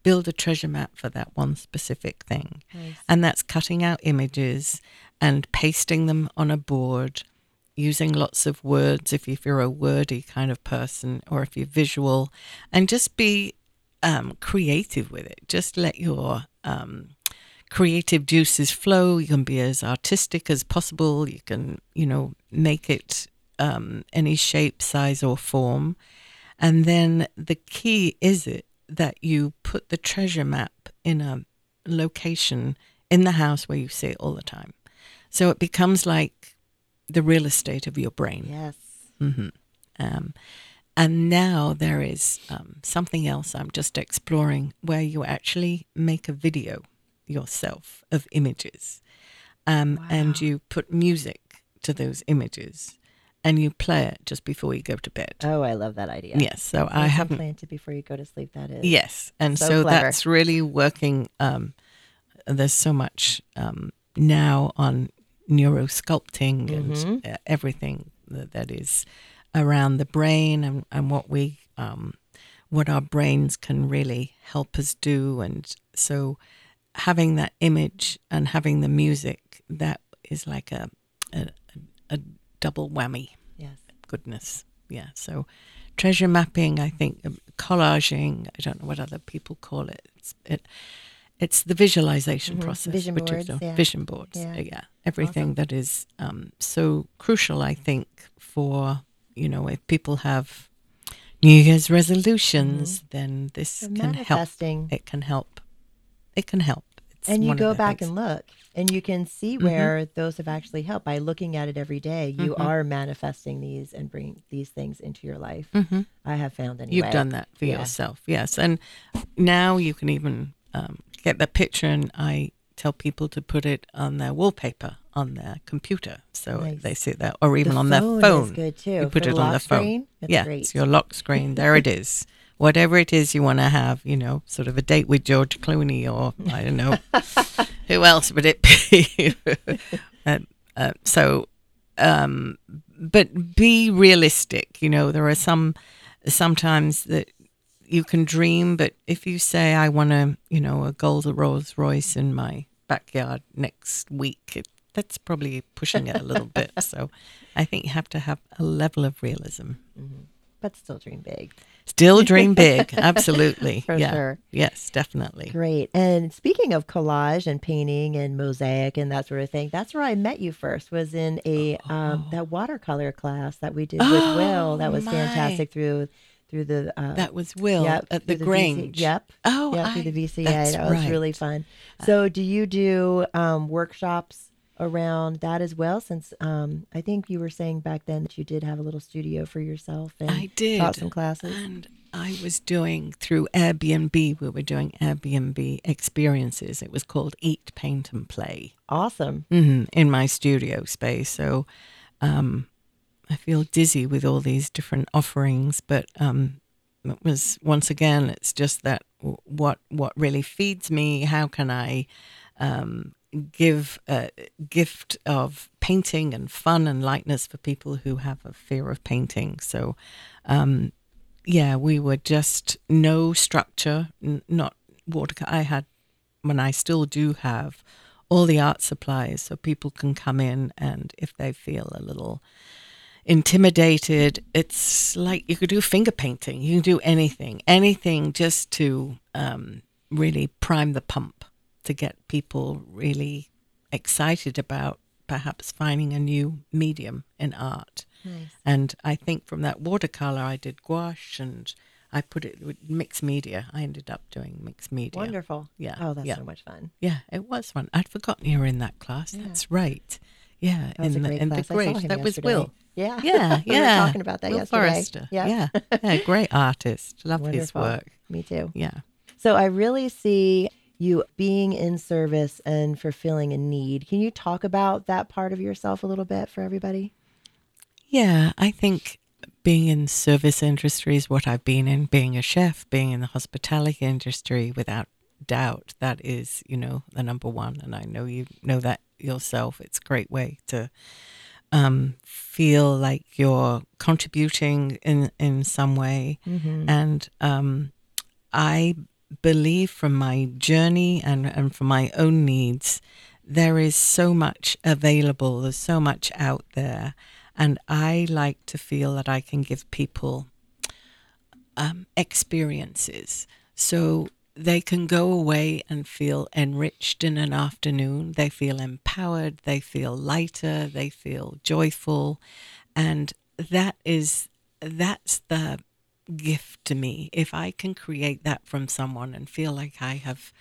build a treasure map for that one specific thing. Nice. And that's cutting out images and pasting them on a board, using lots of words if, if you're a wordy kind of person, or if you're visual, and just be um, creative with it. Just let your um, creative juices flow. You can be as artistic as possible. You can, you know, make it um, any shape, size, or form. And then the key is it that you put the treasure map in a location in the house where you see it all the time. So it becomes like the real estate of your brain. Yes. Mm-hmm. Um, and now there is um, something else I'm just exploring where you actually make a video yourself of images. Um, Wow. And you put music to those images and you play it just before you go to bed. Oh, I love that idea. Yes. So I Have haven't. planned to before you go to sleep. That is. Yes. And So so, clever. that's really working. Um, there's so much um, now on neurosculpting and Mhm. uh, everything that, that is around the brain and, and what we, um, what our brains can really help us do. And so having that image and having the music, that is like a, a, a double whammy. Yes. Goodness. Yeah. So treasure mapping, I think, um, collaging, I don't know what other people call it. It's, it, it's the visualization Mhm. process. Vision which is boards, the yeah. Vision boards. Yeah. Uh, yeah. Everything Awesome. that is um, so crucial, I think, for, you know, if people have New Year's resolutions, then this So can help. manifesting. It can help. It can help. It's And you one of go the back things. and look, and you can see Mhm. where those have actually helped by looking at it every day. You Mhm. are manifesting these and bring these things into your life. Mhm. I have found anyway. You've done that for Yeah. yourself, yes. And now you can even um, get that picture, and I tell people to put it on their wallpaper on their computer, so Nice. they see that, or even The on phone their phone. is good too. You put For it the on lock the phone. screen, it's yeah, great. it's your lock screen. There it is. Whatever it is you want to have, you know, sort of a date with George Clooney, or I don't know who else would it be. uh, uh, so, um, but be realistic. You know, there are some sometimes that you can dream, but if you say, I want a, you know, a gold Rolls Royce in my backyard next week, it, that's probably pushing it a little bit. So I think you have to have a level of realism. Mhm. But still dream big. Still dream big. Absolutely. For yeah. sure. Yes, definitely. Great. And speaking of collage and painting and mosaic and that sort of thing, that's where I met you first, was in a um, that watercolor class that we did with Oh, Will. That was my. fantastic through through the uh, That was Will yep, at through the V C Grange. Yep. Oh, yeah, through I- the V C A. that's That was really right. fun. So, do you do um, workshops around that as well? Since um, I think you were saying back then that you did have a little studio for yourself and I did. taught some classes. And I was doing through Airbnb, we were doing Airbnb experiences. It was called Eat, Paint and Play Awesome. hmm in my studio space. So um, I feel dizzy with all these different offerings, but um, it was, once again, it's just that w- what what really feeds me. How can I um, give a gift of painting and fun and lightness for people who have a fear of painting? So um, yeah, we were just no structure, n- not water. I had, when I still do have, all the art supplies, so people can come in, and if they feel a little intimidated, it's like you could do finger painting. You can do anything, anything just to um, really prime the pump, to get people really excited about perhaps finding a new medium in art. Nice. And I think from that watercolor, I did gouache, and I put it with mixed media. I ended up doing mixed media. Wonderful. Yeah. Oh, that's yeah. so much fun. Yeah, it was fun. I'd forgotten you were in that class. Yeah. That's right. Yeah, That was in a the great in class. the I saw Grange. him That was yesterday. Will. Yeah. Yeah, we yeah. were talking about that Will yesterday. Forrester. Yeah. Yeah. yeah, great artist. Love his Wonderful. work. Me too. Yeah. So I really see you being in service and fulfilling a need. Can you talk about that part of yourself a little bit for everybody? Yeah, I think being in service industry is what I've been in, being a chef, being in the hospitality industry, without doubt, that is, you know, the number one. And I know you know that yourself. It's a great way to um, feel like you're contributing in, in some way. Mm-hmm. And um, I believe from my journey and, and from my own needs, there is so much available. There's so much out there. And I like to feel that I can give people um, experiences. So they can go away and feel enriched in an afternoon. They feel empowered. They feel lighter. They feel joyful. And that is, that's the gift to me. If I can create that from someone and feel like I have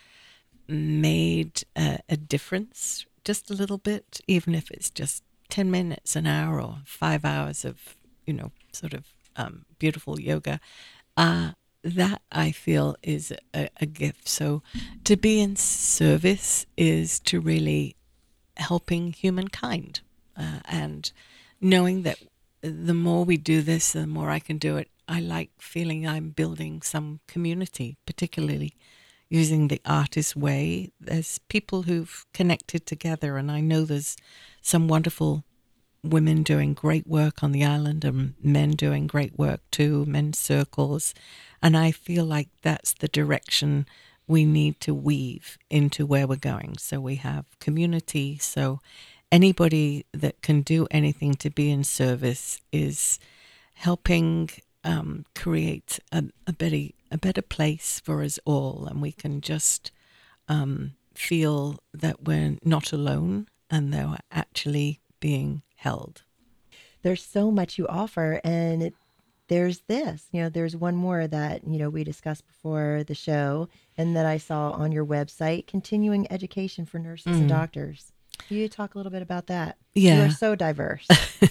made a, a difference just a little bit, even if it's just ten minutes, an hour, or five hours of, you know, sort of um, beautiful yoga, uh, that I feel is a, a gift. So to be in service is to really helping humankind, uh, and knowing that the more we do this, the more I can do it. I like feeling I'm building some community, particularly using the artist way. There's people who've connected together, and I know there's some wonderful women doing great work on the island and men doing great work too, men's circles. And I feel like that's the direction we need to weave into where we're going. So we have community. So anybody that can do anything to be in service is helping um, create a, a better a better place for us all, and we can just um, feel that we're not alone and that we're actually being held. There's so much you offer, and it, there's this, you know, there's one more that, you know, we discussed before the show and that I saw on your website, continuing education for nurses mm. and doctors. Can you talk a little bit about that? Yeah. You are so diverse.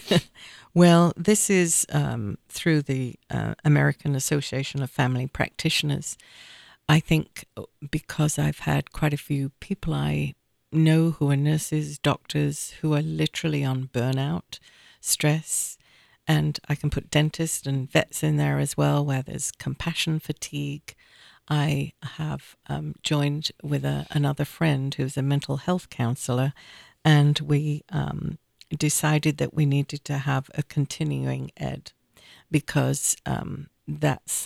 Well, this is um, through the uh, American Association of Family Practitioners. I think because I've had quite a few people I know who are nurses, doctors, who are literally on burnout, stress, and I can put dentists and vets in there as well, where there's compassion fatigue. I have um, joined with a, another friend who's a mental health counselor, and we um, decided that we needed to have a continuing ed, because um, that's,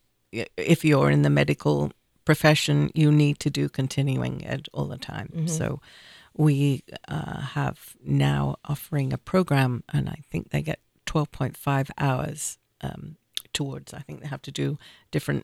if you're in the medical profession, you need to do continuing ed all the time. Mm-hmm. So we uh, have now offering a program, and I think they get twelve point five hours um, towards, I think they have to do different,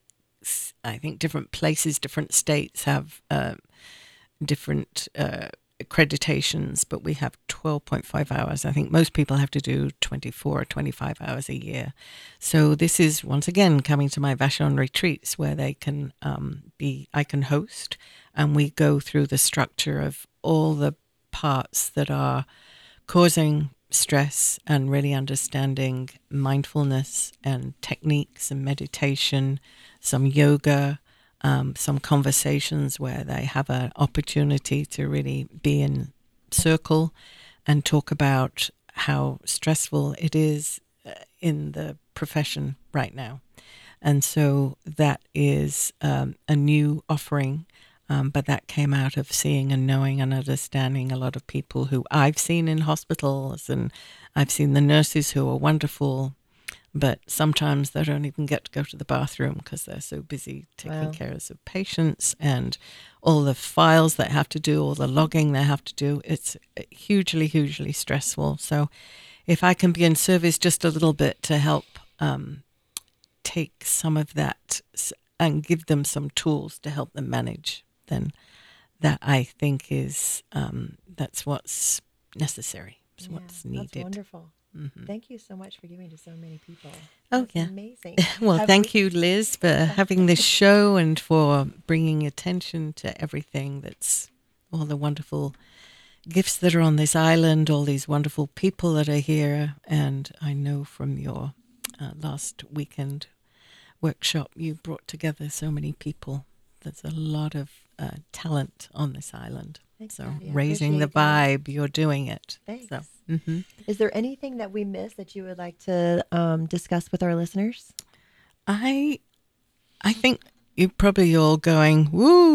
I think different places, different states have uh, different uh, accreditations, but we have twelve point five hours. I think most people have to do twenty-four or twenty-five hours a year. So this is, once again, coming to my Vashon retreats, where they can um, be, I can host, and we go through the structure of all the parts that are causing stress and really understanding mindfulness and techniques and meditation, some yoga, um, some conversations where they have an opportunity to really be in circle and talk about how stressful it is in the profession right now. And so that is um, a new offering. Um, but that came out of seeing and knowing and understanding a lot of people who I've seen in hospitals, and I've seen the nurses who are wonderful, but sometimes they don't even get to go to the bathroom because they're so busy taking wow. care of patients, and all the files they have to do, all the logging they have to do. It's hugely, hugely stressful. So if I can be in service just a little bit to help um, take some of that and give them some tools to help them manage, then that I think is, um, that's what's necessary, it's yeah, what's needed. That's wonderful. Mm-hmm. Thank you so much for giving to so many people. Oh, that's yeah. amazing. Well, Have thank we- you, Liz, for having this show and for bringing attention to everything that's, all the wonderful gifts that are on this island, all these wonderful people that are here. And I know from your uh, last weekend workshop, you brought together so many people. There's a lot of uh, talent on this island. Thanks, so Maddie. Raising the vibe, that. You're doing it. Thanks. So, mm-hmm. Is there anything that we missed that you would like to um, discuss with our listeners? I, I think you're probably all going, woo,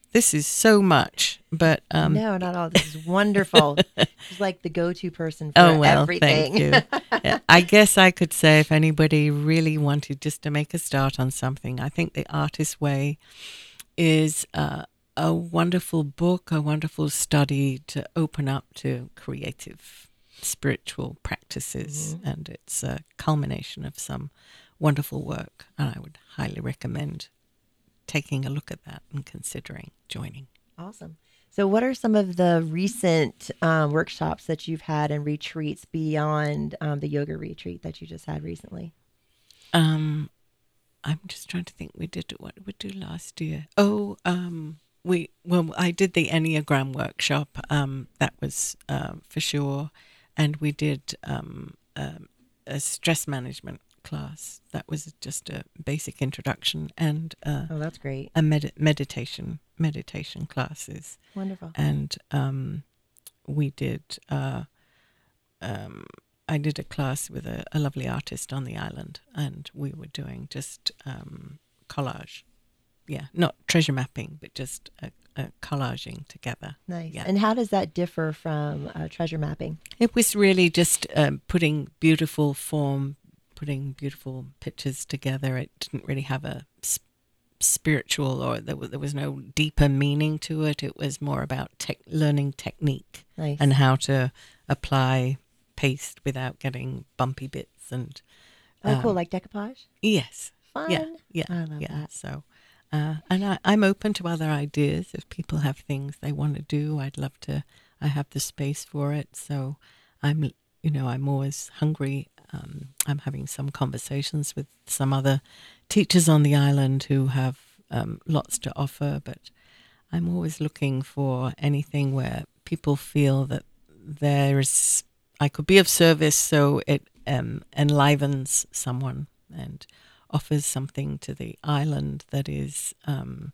this is so much, but um, no, not all. This is wonderful. She's like the go-to person for oh well, everything. thank you. Yeah, I guess I could say if anybody really wanted just to make a start on something, I think The Artist's Way is uh, a wonderful book, a wonderful study to open up to creative, spiritual practices, mm-hmm. and it's a culmination of some wonderful work, and I would highly recommend taking a look at that and considering joining. Awesome. So what are some of the recent um, workshops that you've had and retreats beyond um, the yoga retreat that you just had recently? Um, I'm just trying to think. We did what did we do last year? Oh, um, we well, I did the Enneagram workshop. Um, that was uh, for sure, and we did um, um, a stress management class. That was just a basic introduction, and uh, oh, that's great. A med- meditation meditation classes. Wonderful. And um, we did. Uh, um, I did a class with a, a lovely artist on the island, and we were doing just um, collage. Yeah, not treasure mapping, but just a, a collaging together. Nice. Yeah. And how does that differ from uh, treasure mapping? It was really just um, putting beautiful form. Putting beautiful pictures together. It didn't really have a sp- spiritual or there, w- there was no deeper meaning to it. It was more about te- learning technique. Nice. And how to apply paste without getting bumpy bits. And oh, um, cool, like decoupage? Yes. Fun. Yeah, yeah, I love yeah. that. So, uh, and I, I'm open to other ideas. If people have things they want to do, I'd love to. I have the space for it. So, I'm, you know, I'm always hungry. Um, I'm having some conversations with some other teachers on the island who have um, lots to offer, but I'm always looking for anything where people feel that there is, I could be of service, so it um, enlivens someone and offers something to the island that is, um,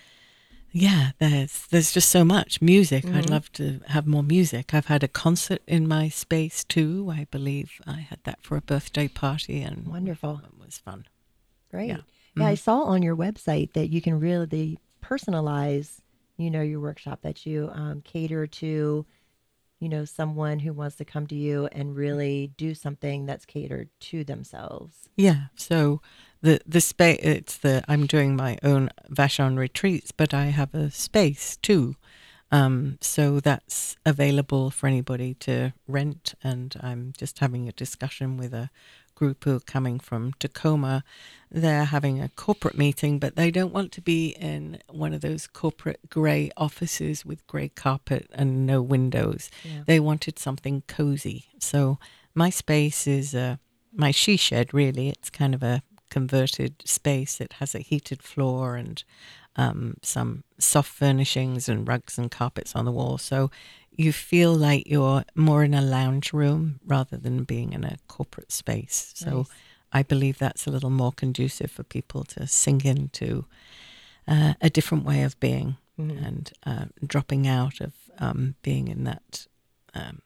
yeah, there's there's just so much music. Mm-hmm. I'd love to have more music. I've had a concert in my space too. I believe I had that for a birthday party, and wonderful. It was fun. Great. Yeah, yeah mm-hmm. I saw on your website that you can really personalize, you know, your workshop, that you um, cater to, you know, someone who wants to come to you and really do something that's catered to themselves. Yeah. So the the space, it's the I'm doing my own Vashon retreats, but I have a space too. Um, so that's available for anybody to rent, and I'm just having a discussion with a group who are coming from Tacoma. They're having a corporate meeting, but they don't want to be in one of those corporate grey offices with grey carpet and no windows. Yeah. They wanted something cozy. So my space is uh, my she shed, really. It's kind of a converted space. It has a heated floor and um, some soft furnishings and rugs and carpets on the wall. So you feel like you're more in a lounge room rather than being in a corporate space. So nice. I believe that's a little more conducive for people to sink into uh, a different way of being, mm-hmm. and uh, dropping out of um, being in that um,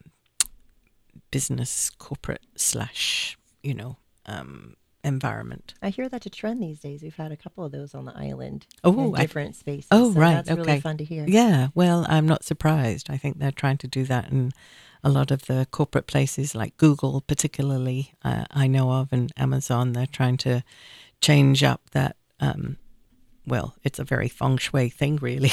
business corporate slash, you know, um, environment. I hear that's a trend these days. We've had a couple of those on the island. Oh, in different I, spaces. Oh, so right. That's okay. really fun to hear. Yeah. Well, I'm not surprised. I think they're trying to do that in a lot of the corporate places, like Google, particularly. Uh, I know of, and Amazon. They're trying to change up that. Um, well, it's a very feng shui thing, really.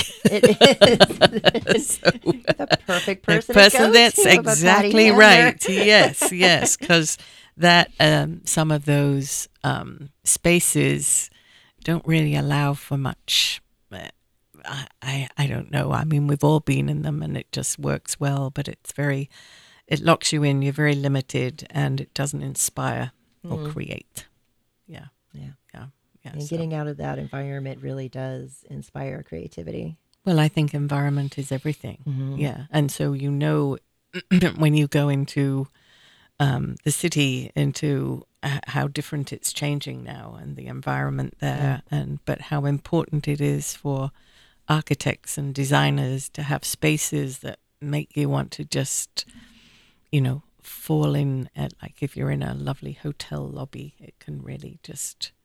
It is. So, the perfect person. The person to go that's to exactly right. Yes, yes, because. That um, some of those um, spaces don't really allow for much. Uh, I, I I don't know. I mean, we've all been in them, and it just works well. But it's very, it locks you in. You're very limited, and it doesn't inspire mm. or create. Yeah, yeah, yeah, yeah. And so. getting out of that environment really does inspire creativity. Well, I think environment is everything. Mm-hmm. Yeah, and so you know when you go into Um, the city, into uh, how different it's changing now, and the environment there, yeah. and but how important it is for architects and designers to have spaces that make you want to just, you know, fall in at, like if you're in a lovely hotel lobby, it can really just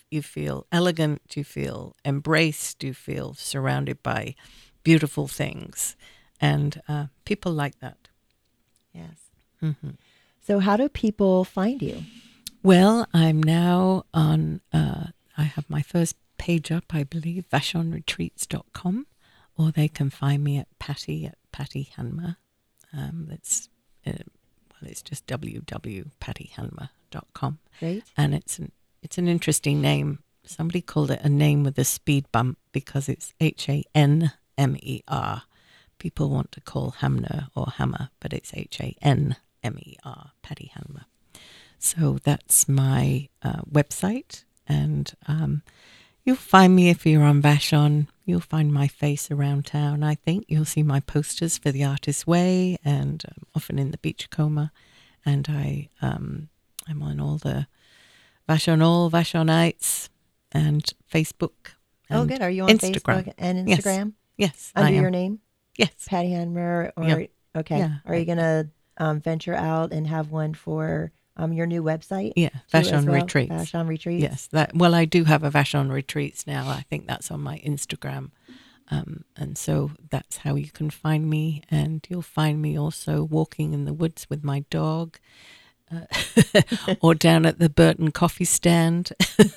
you feel elegant, you feel embraced, you feel surrounded by beautiful things. And uh, people like that. Yes. Mm-hmm. So how do people find you? Well, I'm now on, uh, I have my first page up, I believe, vashon retreats dot com, or they can find me at Patty at Patty Hanma. Um, that's, uh, well, it's just w w w dot patty hanma dot com. Great. And it's an, it's an interesting name. Somebody called it a name with a speed bump because it's H A N M E R. People want to call Hamner or Hammer, but it's H A N M E R, Patty Hanma. So that's my uh, website, and um, you'll find me if you're on Vashon. You'll find my face around town. I think you'll see my posters for the Artist's Way, and um, often in the Beachcomber. And I, um, I'm on all the Vashon All, Vashonites, and Facebook. And oh, good. Are you on Instagram. Facebook and Instagram? Yes, Under I am. your name? Yes. Patty Hanmer, or Yep. okay. Yeah. Are you going to um, venture out and have one for um, your new website? Yeah, too, as Vashon well? Retreats. Vashon Retreats. Yes, that. Well, I do have a Vashon Retreats now. I think that's on my Instagram, um, and so that's how you can find me. And you'll find me also walking in the woods with my dog, uh, or down at the Burton coffee stand,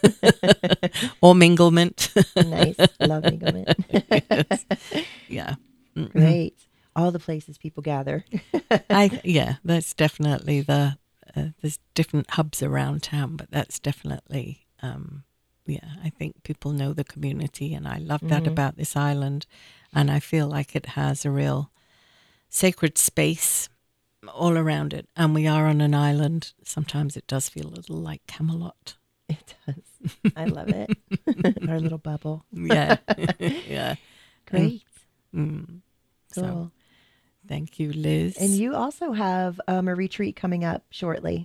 or Minglement. Nice, love Minglement. Yes. Yeah. Mm-hmm. Great. All the places people gather. I yeah, that's definitely the. Uh, there's different hubs around town, but that's definitely, um, yeah, I think people know the community, and I love that Mm-hmm. about this island. And I feel like it has a real sacred space all around it. And we are on an island. Sometimes it does feel a little like Camelot. It does. I love it. Our little bubble. Yeah. Yeah. Great. Mm. Cool. So, thank you, Liz. And you also have um, a retreat coming up shortly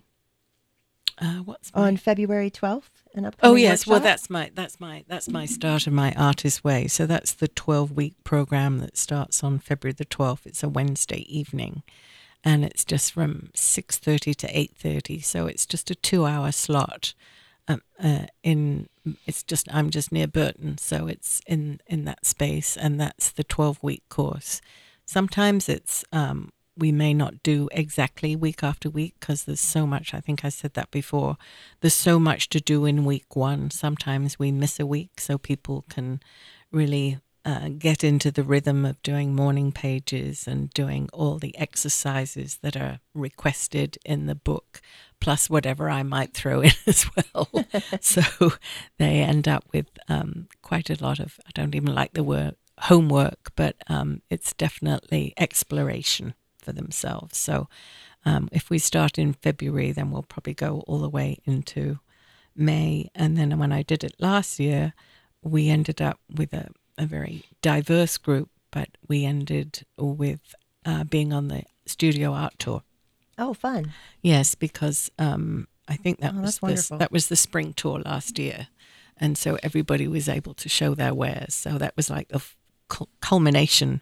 uh, what's my... on February twelfth. An upcoming Oh yes, well workshop? that's my that's my that's my start of my Artist's Way. So that's the twelve week program that starts on February the twelfth. It's a Wednesday evening, and it's just from six thirty to eight thirty. So it's just a two hour slot. Um, uh, in it's just I'm just near Burton, so it's in in that space, and that's the twelve week course. Sometimes it's um, we may not do exactly week after week because there's so much. I think I said that before. There's so much to do in week one. Sometimes we miss a week so people can really uh, get into the rhythm of doing morning pages and doing all the exercises that are requested in the book, plus whatever I might throw in as well. So they end up with um, quite a lot of, I don't even like the word homework, but um, it's definitely exploration for themselves. So um, if we start in February, then we'll probably go all the way into May. And then when I did it last year, we ended up with a, a very diverse group, but we ended with uh, being on the studio art tour. Oh, fun. Yes, because um, I think that Oh, was that's the, wonderful. that was the spring tour last year. And so everybody was able to show their wares. So that was like the f- culmination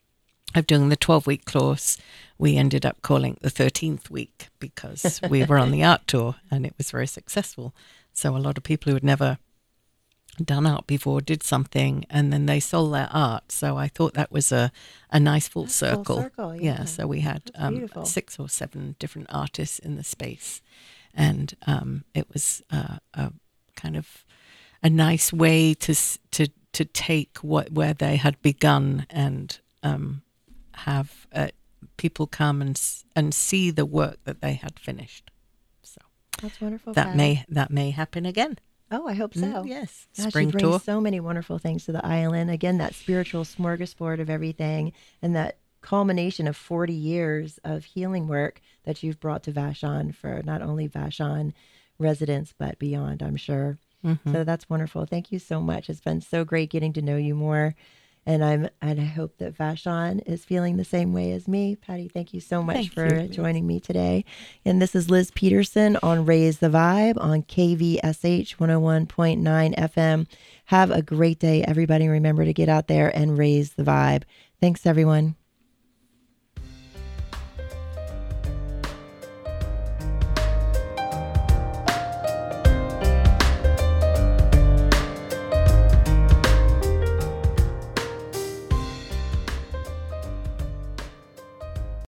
of doing the twelve week course. We ended up calling it the thirteenth week because we were on the art tour and it was very successful. So a lot of people who had never done art before did something, and then they sold their art. So I thought that was a, a nice full That's circle. Full circle, yeah. So we had That's um, beautiful. six or seven different artists in the space. And um, it was uh, a kind of a nice way to s- to to take what where they had begun and um, have uh, people come and s- and see the work that they had finished. So That's wonderful. that Pat. may that may happen again. Oh, I hope so. Mm, yes, Gosh, spring you bring tour. so many wonderful things to the island. Again, that spiritual smorgasbord of everything, and that culmination of forty years of healing work that you've brought to Vashon for not only Vashon residents, but beyond, I'm sure. Mm-hmm. So that's wonderful. Thank you so much. It's been so great getting to know you more. And I'm and I hope that Vashon is feeling the same way as me. Patty, thank you so much Thank for you, Liz. joining me today. And this is Liz Peterson on Raise the Vibe on K V S H one oh one point nine F M. Have a great day, everybody. Remember to get out there and raise the vibe. Thanks, everyone.